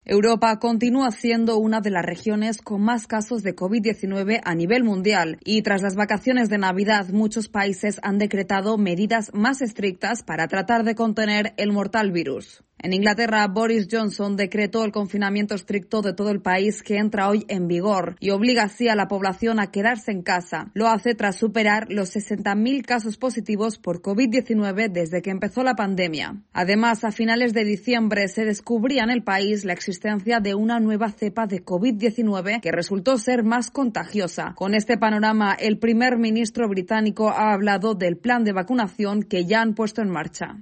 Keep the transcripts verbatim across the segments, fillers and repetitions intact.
Europa continúa siendo una de las regiones con más casos de covid diecinueve a nivel mundial y tras las vacaciones de Navidad muchos países han decretado medidas más estrictas para tratar de contener el mortal virus. En Inglaterra, Boris Johnson decretó el confinamiento estricto de todo el país que entra hoy en vigor y obliga así a la población a quedarse en casa. Lo hace tras superar los sesenta mil casos positivos por covid diecinueve desde que empezó la pandemia. Además, a finales de diciembre se descubría en el país la existencia de una nueva cepa de covid diecinueve que resultó ser más contagiosa. Con este panorama, el primer ministro británico ha hablado del plan de vacunación que ya han puesto en marcha.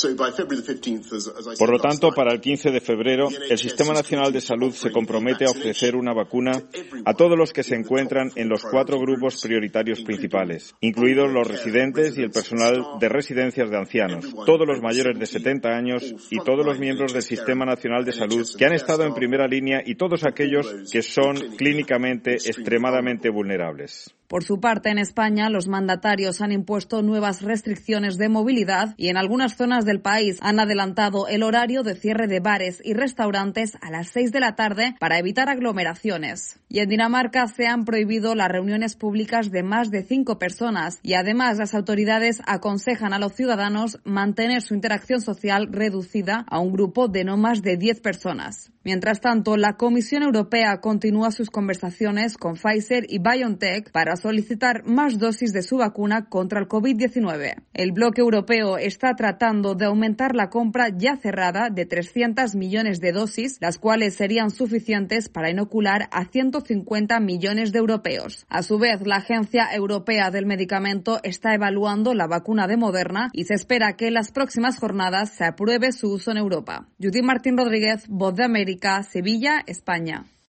Por Por lo tanto, para el quince de febrero, el Sistema Nacional de Salud se compromete a ofrecer una vacuna a todos los que se encuentran en los cuatro grupos prioritarios principales, incluidos los residentes y el personal de residencias de ancianos, todos los mayores de setenta años y todos los miembros del Sistema Nacional de Salud que han estado en primera línea y todos aquellos que son clínicamente extremadamente vulnerables. Por su parte, en España, los mandatarios han impuesto nuevas restricciones de movilidad y en algunas zonas del país han adelantado el horario de cierre de bares y restaurantes a las seis de la tarde para evitar aglomeraciones. Y en Dinamarca se han prohibido las reuniones públicas de más de cinco personas y además las autoridades aconsejan a los ciudadanos mantener su interacción social reducida a un grupo de no más de diez personas. Mientras tanto, la Comisión Europea continúa sus conversaciones con Pfizer y BioNTech para solicitar más dosis de su vacuna contra el covid diecinueve. El bloque europeo está tratando de aumentar la compra ya cerrada de trescientos millones de dosis, las cuales serían suficientes para inocular a ciento cincuenta millones de europeos. A su vez, la Agencia Europea del Medicamento está evaluando la vacuna de Moderna y se espera que en las próximas jornadas se apruebe su uso en Europa. Judith Martín Rodríguez, Voz de América, Sevilla, España.